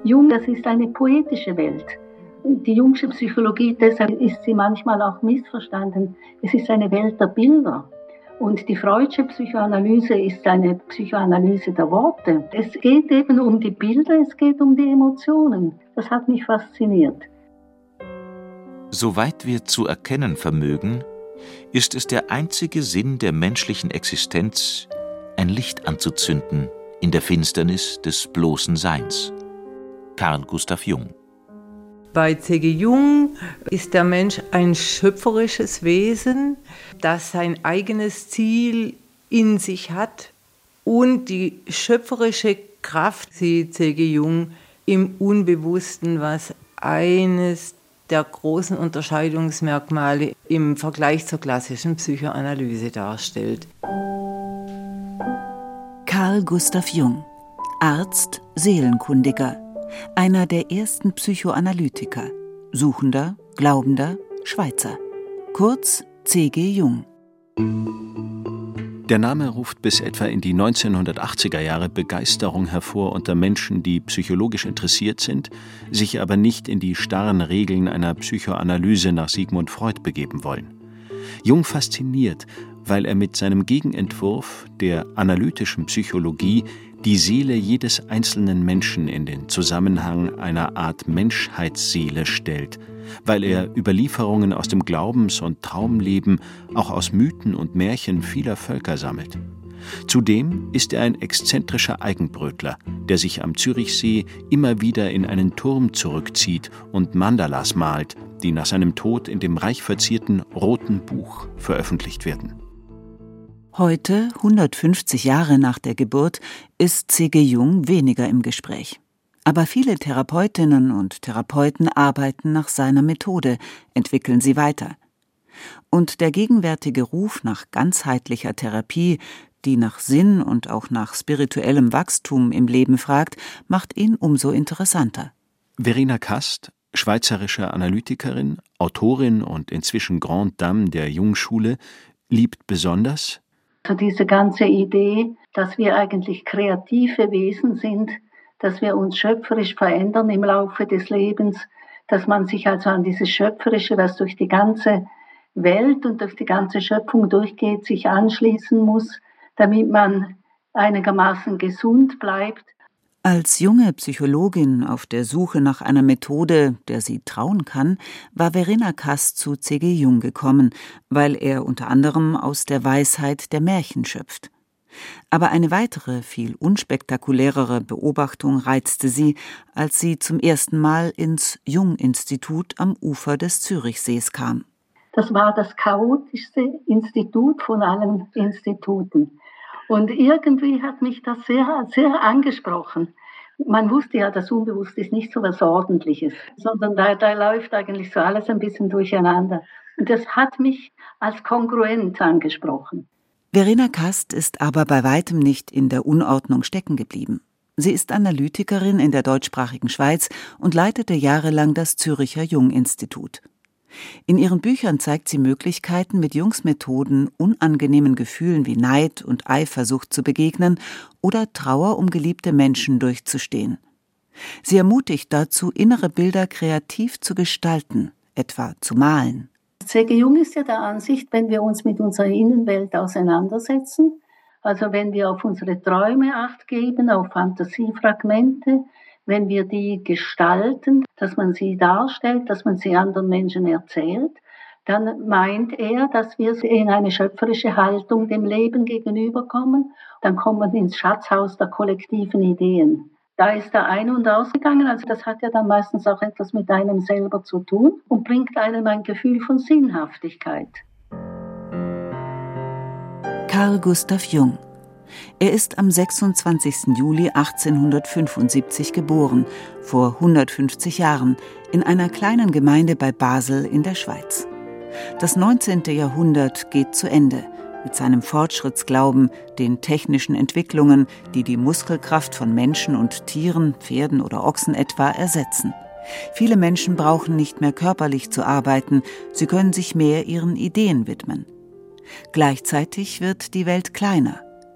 Jung, das ist eine poetische Welt. Die Jungsche Psychologie, deshalb ist sie manchmal auch missverstanden. Es ist eine Welt der Bilder. Und die Freudsche Psychoanalyse ist eine Psychoanalyse der Worte. Es geht eben um die Bilder, es geht um die Emotionen. Das hat mich fasziniert. Soweit wir zu erkennen vermögen, ist es der einzige Sinn der menschlichen Existenz, ein Licht anzuzünden in der Finsternis des bloßen Seins. Carl Gustav Jung. Bei C.G. Jung ist der Mensch ein schöpferisches Wesen, das sein eigenes Ziel in sich hat. Und die schöpferische Kraft sieht C.G. Jung im Unbewussten, was eines der großen Unterscheidungsmerkmale im Vergleich zur klassischen Psychoanalyse darstellt. Carl Gustav Jung, Arzt, Seelenkundiger, einer der ersten Psychoanalytiker, Suchender, Glaubender, Schweizer. Kurz C.G. Jung. Der Name ruft bis etwa in die 1980er Jahre Begeisterung hervor unter Menschen, die psychologisch interessiert sind, sich aber nicht in die starren Regeln einer Psychoanalyse nach Sigmund Freud begeben wollen. Jung fasziniert, weil er mit seinem Gegenentwurf der analytischen Psychologie die Seele jedes einzelnen Menschen in den Zusammenhang einer Art Menschheitsseele stellt, weil er Überlieferungen aus dem Glaubens- und Traumleben, auch aus Mythen und Märchen vieler Völker sammelt. Zudem ist er ein exzentrischer Eigenbrötler, der sich am Zürichsee immer wieder in einen Turm zurückzieht und Mandalas malt, die nach seinem Tod in dem reich verzierten Roten Buch veröffentlicht werden. Heute, 150 Jahre nach der Geburt, ist C.G. Jung weniger im Gespräch. Aber viele Therapeutinnen und Therapeuten arbeiten nach seiner Methode, entwickeln sie weiter. Und der gegenwärtige Ruf nach ganzheitlicher Therapie, die nach Sinn und auch nach spirituellem Wachstum im Leben fragt, macht ihn umso interessanter. Verena Kast, schweizerische Analytikerin, Autorin und inzwischen Grande Dame der Jungschule, liebt besonders Also diese ganze Idee, dass wir eigentlich kreative Wesen sind, dass wir uns schöpferisch verändern im Laufe des Lebens, dass man sich also an dieses Schöpferische, was durch die ganze Welt und durch die ganze Schöpfung durchgeht, sich anschließen muss, damit man einigermaßen gesund bleibt. Als junge Psychologin auf der Suche nach einer Methode, der sie trauen kann, war Verena Kast zu C.G. Jung gekommen, weil er unter anderem aus der Weisheit der Märchen schöpft. Aber eine weitere, viel unspektakulärere Beobachtung reizte sie, als sie zum ersten Mal ins Jung-Institut am Ufer des Zürichsees kam. Das war das chaotischste Institut von allen Instituten. Und irgendwie hat mich das sehr, sehr angesprochen. Man wusste ja, das Unbewusste ist nicht so was Ordentliches, sondern da läuft eigentlich so alles ein bisschen durcheinander. Und das hat mich als kongruent angesprochen. Verena Kast ist aber bei weitem nicht in der Unordnung stecken geblieben. Sie ist Analytikerin in der deutschsprachigen Schweiz und leitete jahrelang das Züricher Jung-Institut. In ihren Büchern zeigt sie Möglichkeiten, mit Jungs Methoden unangenehmen Gefühlen wie Neid und Eifersucht zu begegnen oder Trauer um geliebte Menschen durchzustehen. Sie ermutigt dazu, innere Bilder kreativ zu gestalten, etwa zu malen. C.G. Jung ist ja der Ansicht, wenn wir uns mit unserer Innenwelt auseinandersetzen, also wenn wir auf unsere Träume Acht geben, auf Fantasiefragmente, wenn wir die gestalten, dass man sie darstellt, dass man sie anderen Menschen erzählt, dann meint er, dass wir in eine schöpferische Haltung dem Leben gegenüberkommen. Dann kommt man ins Schatzhaus der kollektiven Ideen. Da ist er ein- und ausgegangen, also das hat ja dann meistens auch etwas mit einem selber zu tun und bringt einem ein Gefühl von Sinnhaftigkeit. Carl Gustav Jung. Er ist am 26. Juli 1875 geboren, vor 150 Jahren, in einer kleinen Gemeinde bei Basel in der Schweiz. Das 19. Jahrhundert geht zu Ende, mit seinem Fortschrittsglauben, den technischen Entwicklungen, die die Muskelkraft von Menschen und Tieren, Pferden oder Ochsen etwa, ersetzen. Viele Menschen brauchen nicht mehr körperlich zu arbeiten, sie können sich mehr ihren Ideen widmen. Gleichzeitig wird die Welt kleiner.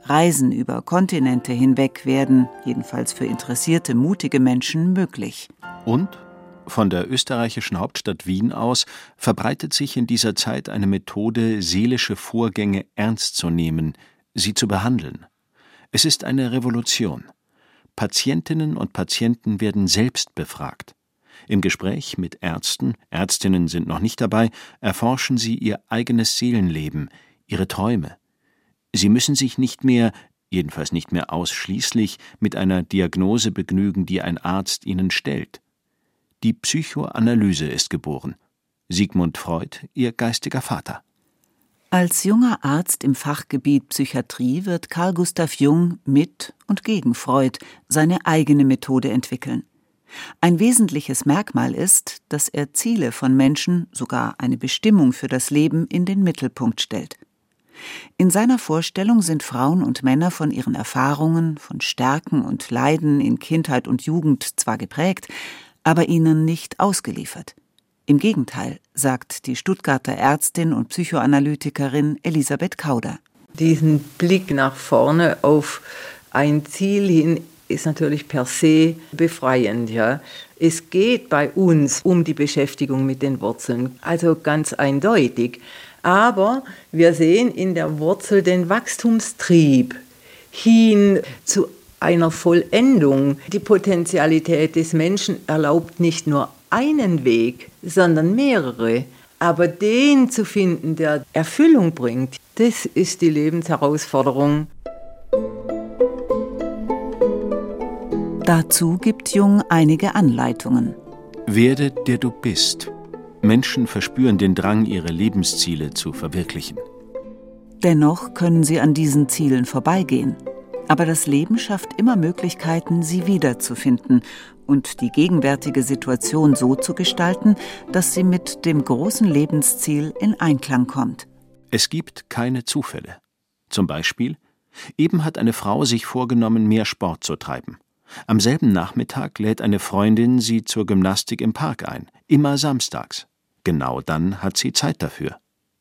Reisen über Kontinente hinweg werden, jedenfalls für interessierte, mutige Menschen, möglich. Und von der österreichischen Hauptstadt Wien aus verbreitet sich in dieser Zeit eine Methode, seelische Vorgänge ernst zu nehmen, sie zu behandeln. Es ist eine Revolution. Patientinnen und Patienten werden selbst befragt. Im Gespräch mit Ärzten, Ärztinnen sind noch nicht dabei, erforschen sie ihr eigenes Seelenleben, ihre Träume. Sie müssen sich nicht mehr, jedenfalls nicht mehr ausschließlich, mit einer Diagnose begnügen, die ein Arzt ihnen stellt. Die Psychoanalyse ist geboren. Sigmund Freud, ihr geistiger Vater. Als junger Arzt im Fachgebiet Psychiatrie wird Carl Gustav Jung mit und gegen Freud seine eigene Methode entwickeln. Ein wesentliches Merkmal ist, dass er Ziele von Menschen, sogar eine Bestimmung für das Leben, in den Mittelpunkt stellt. In seiner Vorstellung sind Frauen und Männer von ihren Erfahrungen, von Stärken und Leiden in Kindheit und Jugend zwar geprägt, aber ihnen nicht ausgeliefert. Im Gegenteil, sagt die Stuttgarter Ärztin und Psychoanalytikerin Elisabeth Kauder. Diesen Blick nach vorne auf ein Ziel hin ist natürlich per se befreiend. Ja. Es geht bei uns um die Beschäftigung mit den Wurzeln, also ganz eindeutig. Aber wir sehen in der Wurzel den Wachstumstrieb hin zu einer Vollendung. Die Potentialität des Menschen erlaubt nicht nur einen Weg, sondern mehrere. Aber den zu finden, der Erfüllung bringt, das ist die Lebensherausforderung. Dazu gibt Jung einige Anleitungen. Werde, der du bist. Menschen verspüren den Drang, ihre Lebensziele zu verwirklichen. Dennoch können sie an diesen Zielen vorbeigehen. Aber das Leben schafft immer Möglichkeiten, sie wiederzufinden und die gegenwärtige Situation so zu gestalten, dass sie mit dem großen Lebensziel in Einklang kommt. Es gibt keine Zufälle. Zum Beispiel, eben hat eine Frau sich vorgenommen, mehr Sport zu treiben. Am selben Nachmittag lädt eine Freundin sie zur Gymnastik im Park ein, immer samstags. Genau dann hat sie Zeit dafür.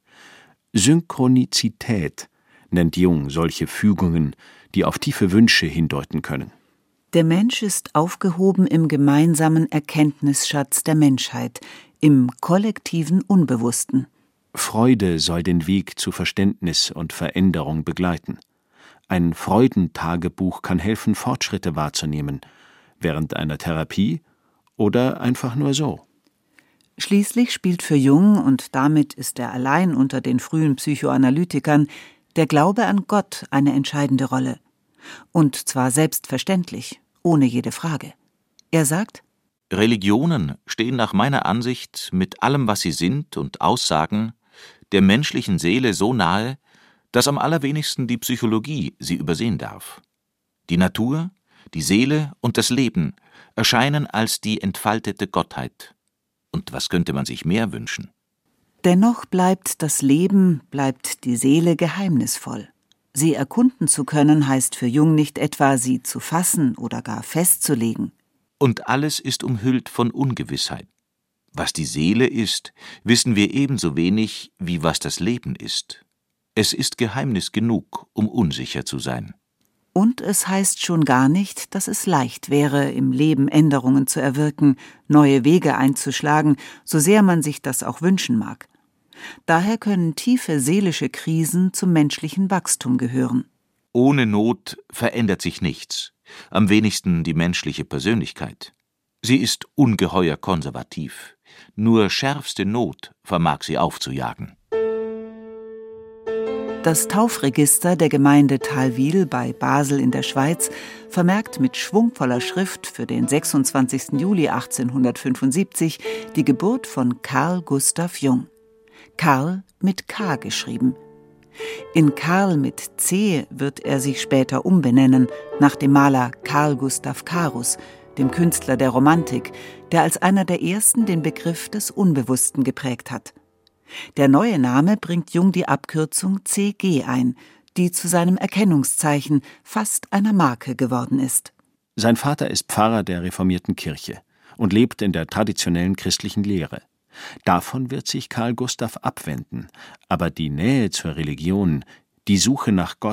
Synchronizität nennt Jung solche Fügungen, die auf tiefe Wünsche hindeuten können. Der Mensch ist aufgehoben im gemeinsamen Erkenntnisschatz der Menschheit, im kollektiven Unbewussten. Freude soll den Weg zu Verständnis und Veränderung begleiten. Ein Freudentagebuch kann helfen, Fortschritte wahrzunehmen, während einer Therapie oder einfach nur so. Schließlich spielt für Jung, und damit ist er allein unter den frühen Psychoanalytikern, der Glaube an Gott eine entscheidende Rolle. Und zwar selbstverständlich, ohne jede Frage. Er sagt: Religionen stehen nach meiner Ansicht mit allem, was sie sind und aussagen, der menschlichen Seele so nahe, dass am allerwenigsten die Psychologie sie übersehen darf. Die Natur, die Seele und das Leben erscheinen als die entfaltete Gottheit. Und was könnte man sich mehr wünschen? Dennoch bleibt das Leben, bleibt die Seele geheimnisvoll. Sie erkunden zu können, heißt für Jung nicht etwa, sie zu fassen oder gar festzulegen. Und alles ist umhüllt von Ungewissheit. Was die Seele ist, wissen wir ebenso wenig, wie was das Leben ist. Es ist Geheimnis genug, um unsicher zu sein. Und es heißt schon gar nicht, dass es leicht wäre, im Leben Änderungen zu erwirken, neue Wege einzuschlagen, so sehr man sich das auch wünschen mag. Daher können tiefe seelische Krisen zum menschlichen Wachstum gehören. Ohne Not verändert sich nichts, am wenigsten die menschliche Persönlichkeit. Sie ist ungeheuer konservativ. Nur schärfste Not vermag sie aufzujagen. Das Taufregister der Gemeinde Thalwil bei Basel in der Schweiz vermerkt mit schwungvoller Schrift für den 26. Juli 1875 die Geburt von Carl Gustav Jung. Carl mit K geschrieben. In Carl mit C wird er sich später umbenennen, nach dem Maler Carl Gustav Carus, dem Künstler der Romantik, der als einer der ersten den Begriff des Unbewussten geprägt hat. Der neue Name bringt Jung die Abkürzung CG ein, die zu seinem Erkennungszeichen, fast einer Marke geworden ist. Sein Vater ist Pfarrer der reformierten Kirche und lebt in der traditionellen christlichen Lehre. Davon wird sich Carl Gustav abwenden, aber die Nähe zur Religion, die Suche nach Gott,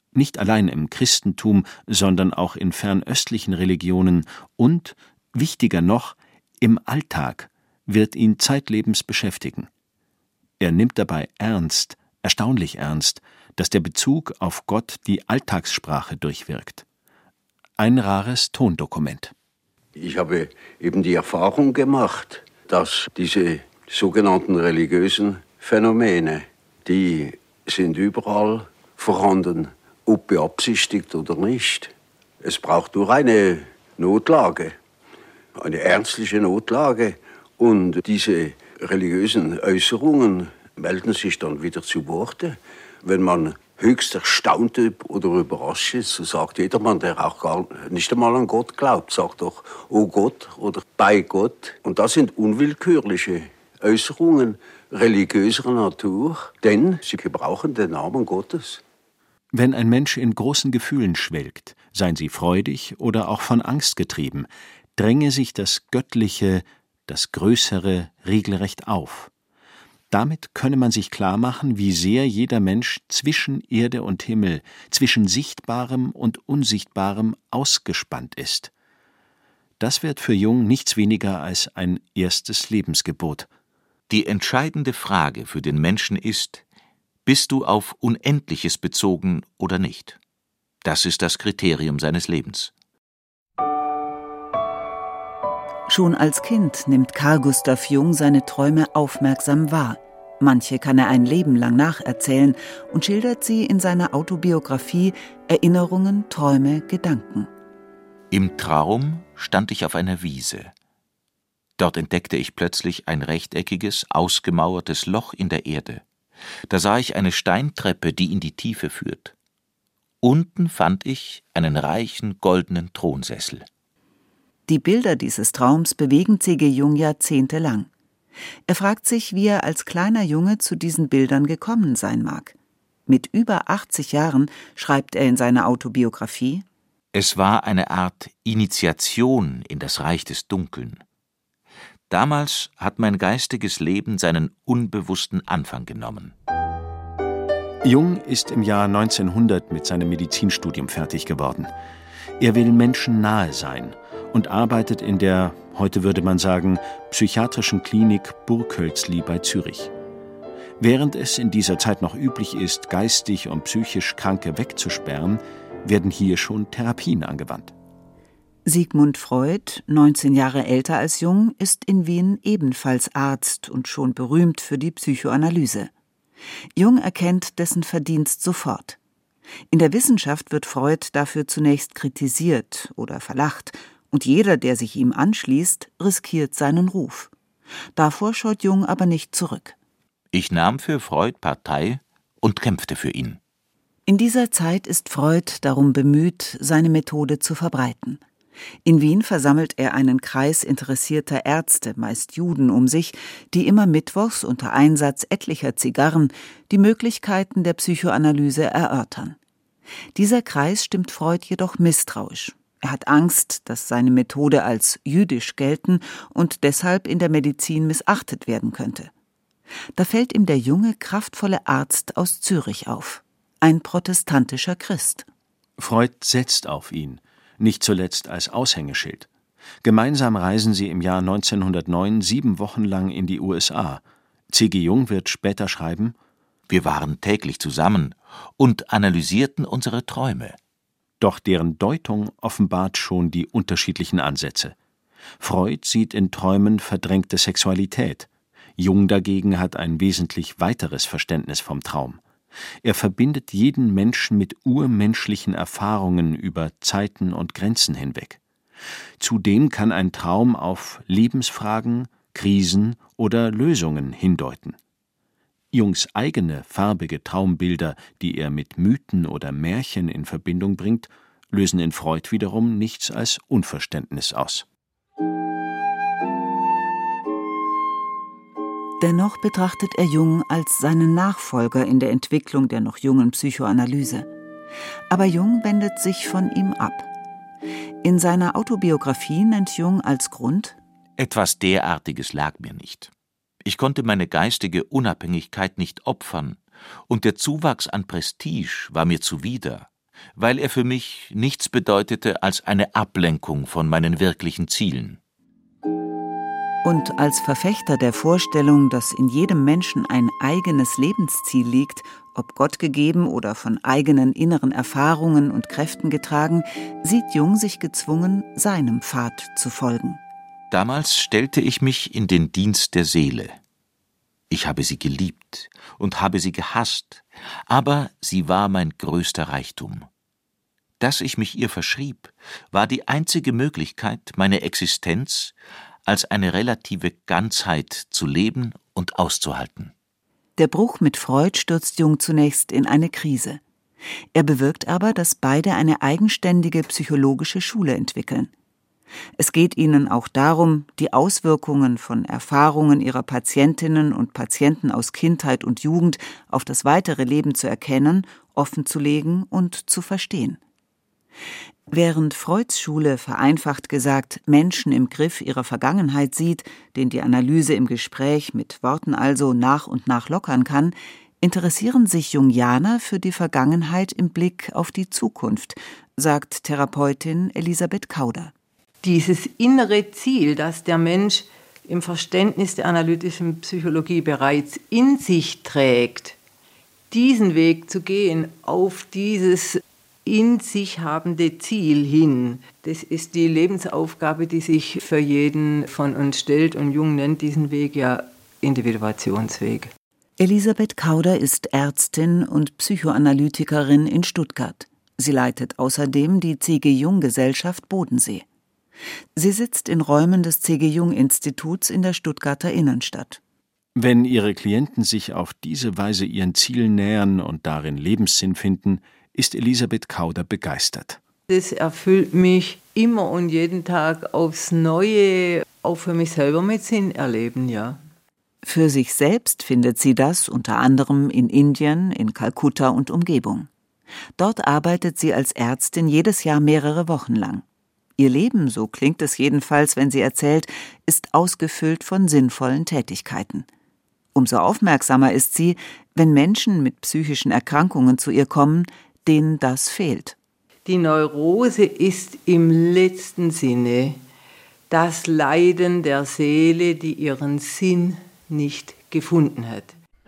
Nicht allein im Christentum, sondern auch in fernöstlichen Religionen und, wichtiger noch, im Alltag wird ihn zeitlebens beschäftigen. Er nimmt dabei ernst, erstaunlich ernst, dass der Bezug auf Gott die Alltagssprache durchwirkt. Ein rares Tondokument. Ich habe eben die Erfahrung gemacht, dass diese sogenannten religiösen Phänomene, die sind überall vorhanden, ob beabsichtigt oder nicht. Es braucht nur eine Notlage, eine ernstliche Notlage, und diese religiösen Äußerungen melden sich dann wieder zu Worte. Wenn man höchst erstaunt oder überrascht ist, so sagt jedermann, der auch gar nicht einmal an Gott glaubt, sagt doch, oh Gott oder bei Gott. Und das sind unwillkürliche Äußerungen religiöser Natur, denn sie gebrauchen den Namen Gottes. Wenn ein Mensch in großen Gefühlen schwelgt, seien sie freudig oder auch von Angst getrieben, dränge sich das Göttliche, das Größere regelrecht auf. Damit könne man sich klarmachen, wie sehr jeder Mensch zwischen Erde und Himmel, zwischen Sichtbarem und Unsichtbarem ausgespannt ist. Das wird für Jung nichts weniger als ein erstes Lebensgebot. Die entscheidende Frage für den Menschen ist: Bist du auf Unendliches bezogen oder nicht? Das ist das Kriterium seines Lebens. Schon als Kind nimmt Carl Gustav Jung seine Träume aufmerksam wahr. Manche kann er ein Leben lang nacherzählen und schildert sie in seiner Autobiografie Erinnerungen, Träume, Gedanken. Im Traum stand ich auf einer Wiese. Dort entdeckte ich plötzlich ein rechteckiges, ausgemauertes Loch in der Erde. Da sah ich eine Steintreppe, die in die Tiefe führt. Unten fand ich einen reichen, goldenen Thronsessel. Die Bilder dieses Traums bewegen C.G. Jung jahrzehntelang. Er fragt sich, wie er als kleiner Junge zu diesen Bildern gekommen sein mag. Mit über 80 Jahren schreibt er in seiner Autobiografie: Es war eine Art Initiation in das Reich des Dunkeln. Damals hat mein geistiges Leben seinen unbewussten Anfang genommen. Jung ist im Jahr 1900 mit seinem Medizinstudium fertig geworden. Er will Menschen nahe sein und arbeitet in der, heute würde man sagen, psychiatrischen Klinik Burghölzli bei Zürich. Während es in dieser Zeit noch üblich ist, geistig und psychisch Kranke wegzusperren, werden hier schon Therapien angewandt. Sigmund Freud, 19 Jahre älter als Jung, ist in Wien ebenfalls Arzt und schon berühmt für die Psychoanalyse. Jung erkennt dessen Verdienst sofort. In der Wissenschaft wird Freud dafür zunächst kritisiert oder verlacht, und jeder, der sich ihm anschließt, riskiert seinen Ruf. Davor scheut Jung aber nicht zurück. Ich nahm für Freud Partei und kämpfte für ihn. In dieser Zeit ist Freud darum bemüht, seine Methode zu verbreiten. In Wien versammelt er einen Kreis interessierter Ärzte, meist Juden, um sich, die immer mittwochs unter Einsatz etlicher Zigarren die Möglichkeiten der Psychoanalyse erörtern. Dieser Kreis stimmt Freud jedoch misstrauisch. Er hat Angst, dass seine Methode als jüdisch gelten und deshalb in der Medizin missachtet werden könnte. Da fällt ihm der junge, kraftvolle Arzt aus Zürich auf. Ein protestantischer Christ. Freud setzt auf ihn, nicht zuletzt als Aushängeschild. Gemeinsam reisen sie im Jahr 1909 7 Wochen lang in die USA. C.G. Jung wird später schreiben: Wir waren täglich zusammen und analysierten unsere Träume. Doch deren Deutung offenbart schon die unterschiedlichen Ansätze. Freud sieht in Träumen verdrängte Sexualität. Jung dagegen hat ein wesentlich weiteres Verständnis vom Traum. Er verbindet jeden Menschen mit urmenschlichen Erfahrungen über Zeiten und Grenzen hinweg. Zudem kann ein Traum auf Lebensfragen, Krisen oder Lösungen hindeuten. Jungs eigene farbige Traumbilder, die er mit Mythen oder Märchen in Verbindung bringt, lösen in Freud wiederum nichts als Unverständnis aus. Dennoch betrachtet er Jung als seinen Nachfolger in der Entwicklung der noch jungen Psychoanalyse. Aber Jung wendet sich von ihm ab. In seiner Autobiografie nennt Jung als Grund: Etwas derartiges lag mir nicht. Ich konnte meine geistige Unabhängigkeit nicht opfern, und der Zuwachs an Prestige war mir zuwider. weil er für mich nichts bedeutete als eine Ablenkung von meinen wirklichen Zielen. Und als Verfechter der Vorstellung, dass in jedem Menschen ein eigenes Lebensziel liegt, ob Gott gegeben oder von eigenen inneren Erfahrungen und Kräften getragen, sieht Jung sich gezwungen, seinem Pfad zu folgen. Damals stellte ich mich in den Dienst der Seele. Ich habe sie geliebt und habe sie gehasst, aber sie war mein größter Reichtum. Dass ich mich ihr verschrieb, war die einzige Möglichkeit, meine Existenz als eine relative Ganzheit zu leben und auszuhalten. Der Bruch mit Freud stürzt Jung zunächst in eine Krise. Er bewirkt aber, dass beide eine eigenständige psychologische Schule entwickeln. Es geht ihnen auch darum, die Auswirkungen von Erfahrungen ihrer Patientinnen und Patienten aus Kindheit und Jugend auf das weitere Leben zu erkennen, offenzulegen und zu verstehen. Während Freuds Schule vereinfacht gesagt Menschen im Griff ihrer Vergangenheit sieht, den die Analyse im Gespräch mit Worten also nach und nach lockern kann, interessieren sich Jungianer für die Vergangenheit im Blick auf die Zukunft, sagt Therapeutin Elisabeth Kauder. Dieses innere Ziel, das der Mensch im Verständnis der analytischen Psychologie bereits in sich trägt, diesen Weg zu gehen, auf dieses in sich habende Ziel hin, das ist die Lebensaufgabe, die sich für jeden von uns stellt, und Jung nennt diesen Weg ja Individuationsweg. Elisabeth Kauder ist Ärztin und Psychoanalytikerin in Stuttgart. Sie leitet außerdem die C.G. Jung-Gesellschaft Bodensee. Sie sitzt in Räumen des C.G. Jung-Instituts in der Stuttgarter Innenstadt. Wenn ihre Klienten sich auf diese Weise ihren Zielen nähern und darin Lebenssinn finden, ist Elisabeth Kauder begeistert. Das erfüllt mich immer und jeden Tag aufs Neue, auch für mich selber mit Sinn erleben, ja. Für sich selbst findet sie das unter anderem in Indien, in Kalkutta und Umgebung. Dort arbeitet sie als Ärztin jedes Jahr mehrere Wochen lang. Ihr Leben, so klingt es jedenfalls, wenn sie erzählt, ist ausgefüllt von sinnvollen Tätigkeiten. Umso aufmerksamer ist sie, wenn Menschen mit psychischen Erkrankungen zu ihr kommen, denen das fehlt. Die Neurose ist im letzten Sinne das Leiden der Seele, die ihren Sinn nicht gefunden hat.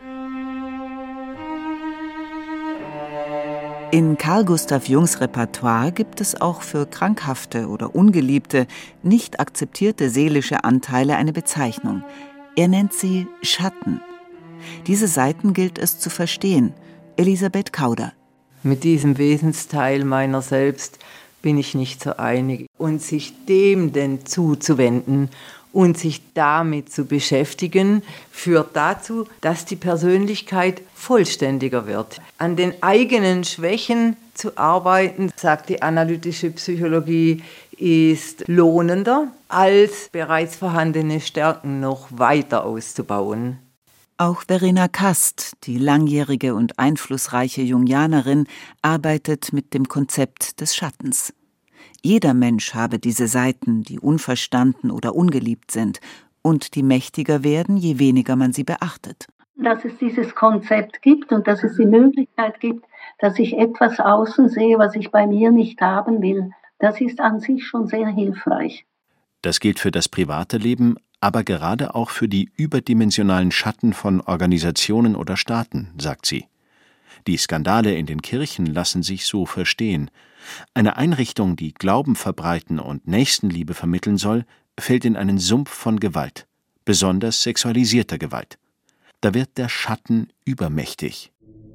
In Carl Gustav Jungs Repertoire gibt es auch für krankhafte oder ungeliebte, nicht akzeptierte seelische Anteile eine Bezeichnung. Er nennt sie Schatten. Diese Seiten gilt es zu verstehen. Elisabeth Kauder. Mit diesem Wesensteil meiner selbst bin ich nicht so einig. Und sich dem denn zuzuwenden und sich damit zu beschäftigen, führt dazu, dass die Persönlichkeit vollständiger wird. An den eigenen Schwächen zu arbeiten, sagt die analytische Psychologie, ist lohnender, als bereits vorhandene Stärken noch weiter auszubauen. Auch Verena Kast, die langjährige und einflussreiche Jungianerin, arbeitet mit dem Konzept des Schattens. Jeder Mensch habe diese Seiten, die unverstanden oder ungeliebt sind und die mächtiger werden, je weniger man sie beachtet. Dass es dieses Konzept gibt und dass es die Möglichkeit gibt, dass ich etwas außen sehe, was ich bei mir nicht haben will, das ist an sich schon sehr hilfreich. Das gilt für das private Leben, aber gerade auch für die überdimensionalen Schatten von Organisationen oder Staaten, sagt sie. Die Skandale in den Kirchen lassen sich so verstehen. Eine Einrichtung, die Glauben verbreiten und Nächstenliebe vermitteln soll, fällt in einen Sumpf von Gewalt, besonders sexualisierter Gewalt. Da wird der Schatten übermächtig.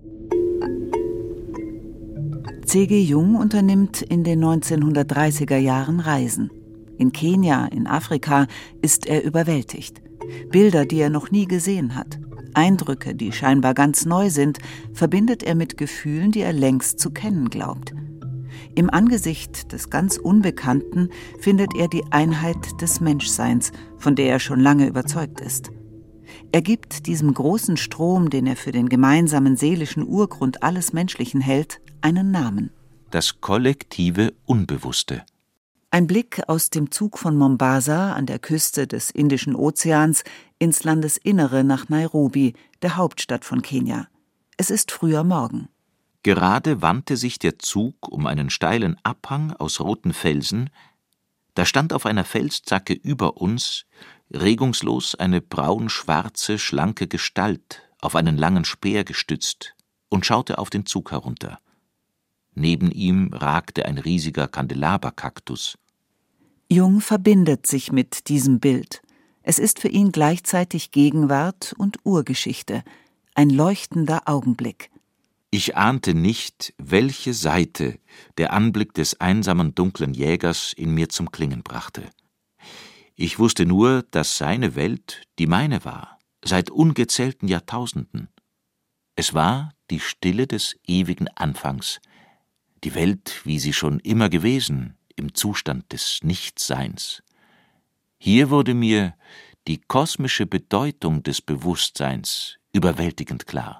C.G. Jung unternimmt in den 1930er Jahren Reisen. In Kenia, in Afrika, ist er überwältigt. Bilder, die er noch nie gesehen hat. Eindrücke, die scheinbar ganz neu sind, verbindet er mit Gefühlen, die er längst zu kennen glaubt. Im Angesicht des ganz Unbekannten findet er die Einheit des Menschseins, von der er schon lange überzeugt ist. Er gibt diesem großen Strom, den er für den gemeinsamen seelischen Urgrund alles Menschlichen hält, einen Namen. Das kollektive Unbewusste. Ein Blick aus dem Zug von Mombasa an der Küste des Indischen Ozeans ins Landesinnere nach Nairobi, der Hauptstadt von Kenia. Es ist früher Morgen. Gerade wandte sich der Zug um einen steilen Abhang aus roten Felsen, da stand auf einer Felszacke über uns regungslos eine braun-schwarze, schlanke Gestalt, auf einen langen Speer gestützt, und schaute auf den Zug herunter. Neben ihm ragte ein riesiger Kandelaberkaktus. Jung verbindet sich mit diesem Bild. Es ist für ihn gleichzeitig Gegenwart und Urgeschichte, ein leuchtender Augenblick. Ich ahnte nicht, welche Seite der Anblick des einsamen, dunklen Jägers in mir zum Klingen brachte. Ich wusste nur, dass seine Welt die meine war, seit ungezählten Jahrtausenden. Es war die Stille des ewigen Anfangs, die Welt, wie sie schon immer gewesen, im Zustand des Nichtseins. Hier wurde mir die kosmische Bedeutung des Bewusstseins überwältigend klar.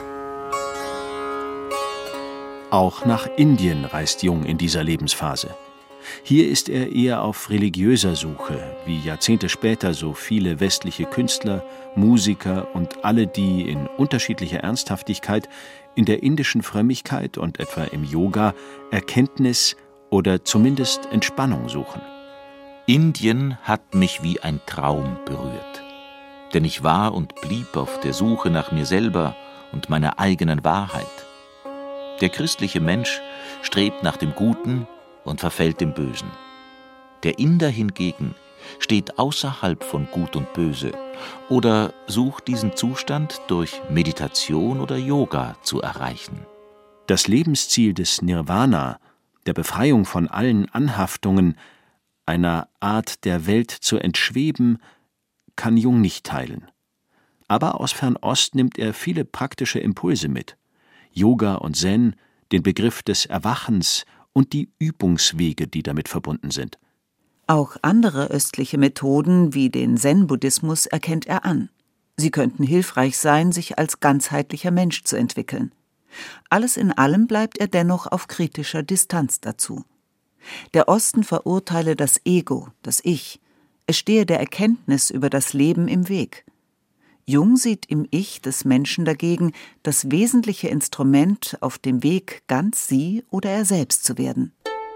Auch nach Indien reist Jung in dieser Lebensphase. Hier ist er eher auf religiöser Suche, wie Jahrzehnte später so viele westliche Künstler, Musiker und alle, die in unterschiedlicher Ernsthaftigkeit in der indischen Frömmigkeit und etwa im Yoga Erkenntnis oder zumindest Entspannung suchen. Indien hat mich wie ein Traum berührt, denn ich war und blieb auf der Suche nach mir selber und meiner eigenen Wahrheit. Der christliche Mensch strebt nach dem Guten und verfällt dem Bösen. Der Inder hingegen steht außerhalb von Gut und Böse oder sucht diesen Zustand durch Meditation oder Yoga zu erreichen. Das Lebensziel des Nirvana, der Befreiung von allen Anhaftungen, einer Art der Welt zu entschweben, kann Jung nicht teilen. Aber aus Fernost nimmt er viele praktische Impulse mit. Yoga und Zen, den Begriff des Erwachens und die Übungswege, die damit verbunden sind. Auch andere östliche Methoden wie den Zen-Buddhismus erkennt er an. Sie könnten hilfreich sein, sich als ganzheitlicher Mensch zu entwickeln. Alles in allem bleibt er dennoch auf kritischer Distanz dazu. Der Osten verurteile das Ego, das Ich. Es stehe der Erkenntnis über das Leben im Weg. Jung sieht im Ich des Menschen dagegen das wesentliche Instrument auf dem Weg, ganz sie oder er selbst zu werden.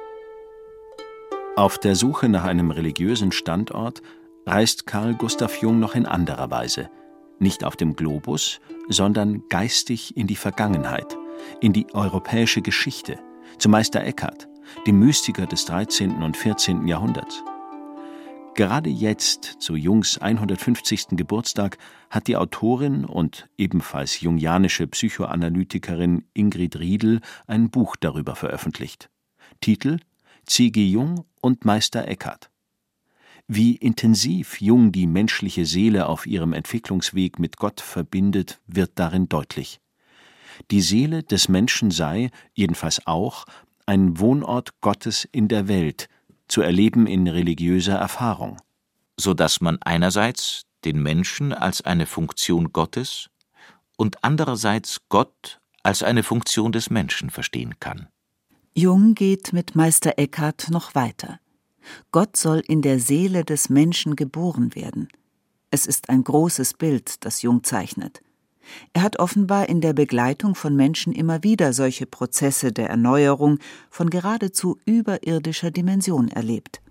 Auf der Suche nach einem religiösen Standort reist Carl Gustav Jung noch in anderer Weise. Nicht auf dem Globus, sondern geistig in die Vergangenheit, in die europäische Geschichte, zu Meister Eckhart, dem Mystiker des 13. und 14. Jahrhunderts. Gerade jetzt, zu Jungs 150. Geburtstag, hat die Autorin und ebenfalls jungianische Psychoanalytikerin Ingrid Riedel ein Buch darüber veröffentlicht. Titel: C.G. Jung und Meister Eckhart. Wie intensiv Jung die menschliche Seele auf ihrem Entwicklungsweg mit Gott verbindet, wird darin deutlich. Die Seele des Menschen sei, jedenfalls auch, ein Wohnort Gottes in der Welt, zu erleben in religiöser Erfahrung. Sodass man einerseits den Menschen als eine Funktion Gottes und andererseits Gott als eine Funktion des Menschen verstehen kann. Jung geht mit Meister Eckhart noch weiter. Gott soll in der Seele des Menschen geboren werden. Es ist ein großes Bild, das Jung zeichnet. Er hat offenbar in der Begleitung von Menschen immer wieder solche Prozesse der Erneuerung von geradezu überirdischer Dimension erlebt.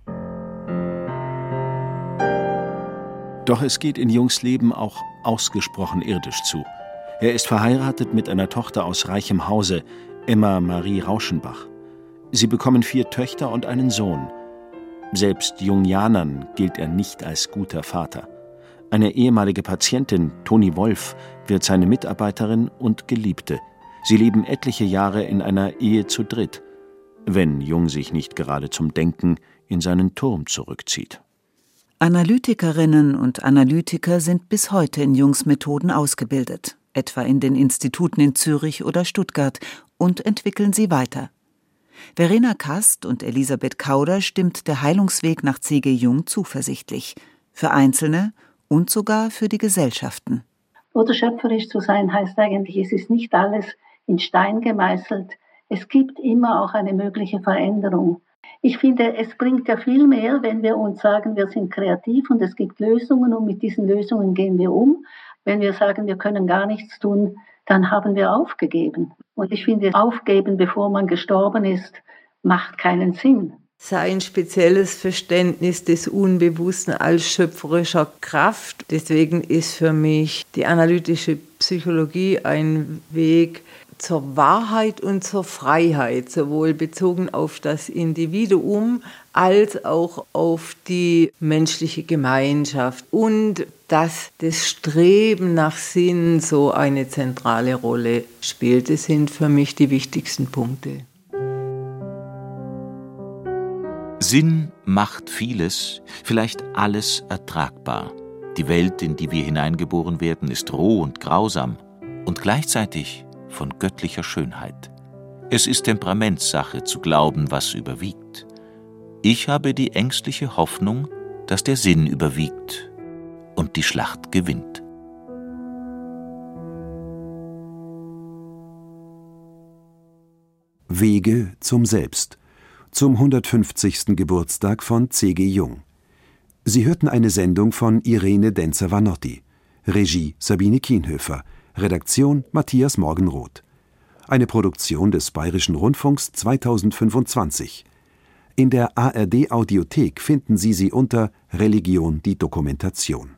Doch es geht in Jungs Leben auch ausgesprochen irdisch zu. Er ist verheiratet mit einer Tochter aus reichem Hause, Emma Marie Rauschenbach. Sie bekommen 4 Töchter und einen Sohn. Selbst Jungianern gilt er nicht als guter Vater. Eine ehemalige Patientin, Toni Wolf, wird seine Mitarbeiterin und Geliebte. Sie leben etliche Jahre in einer Ehe zu dritt, wenn Jung sich nicht gerade zum Denken in seinen Turm zurückzieht. Analytikerinnen und Analytiker sind bis heute in Jungs Methoden ausgebildet, etwa in den Instituten in Zürich oder Stuttgart, und entwickeln sie weiter. Verena Kast und Elisabeth Kauder stimmt der Heilungsweg nach C.G. Jung zuversichtlich, für Einzelne und sogar für die Gesellschaften. Oder schöpferisch zu sein heißt eigentlich, es ist nicht alles in Stein gemeißelt. Es gibt immer auch eine mögliche Veränderung. Ich finde, es bringt ja viel mehr, wenn wir uns sagen, wir sind kreativ und es gibt Lösungen und mit diesen Lösungen gehen wir um. Wenn wir sagen, wir können gar nichts tun, dann haben wir aufgegeben. Und ich finde, aufgeben, bevor man gestorben ist, macht keinen Sinn. Sein spezielles Verständnis des Unbewussten als schöpferischer Kraft. Deswegen ist für mich die analytische Psychologie ein Weg zur Wahrheit und zur Freiheit, sowohl bezogen auf das Individuum als auch auf die menschliche Gemeinschaft. Und dass das Streben nach Sinn so eine zentrale Rolle spielt. Das sind für mich die wichtigsten Punkte. Sinn macht vieles, vielleicht alles ertragbar. Die Welt, in die wir hineingeboren werden, ist roh und grausam und gleichzeitig von göttlicher Schönheit. Es ist Temperamentssache zu glauben, was überwiegt. Ich habe die ängstliche Hoffnung, dass der Sinn überwiegt und die Schlacht gewinnt. Wege zum Selbst. Zum 150. Geburtstag von C.G. Jung. Sie hörten eine Sendung von Irene Denzer-Vanotti. Regie Sabine Kienhöfer. Redaktion Matthias Morgenroth. Eine Produktion des Bayerischen Rundfunks 2025. In der ARD-Audiothek finden Sie sie unter Religion, die Dokumentation.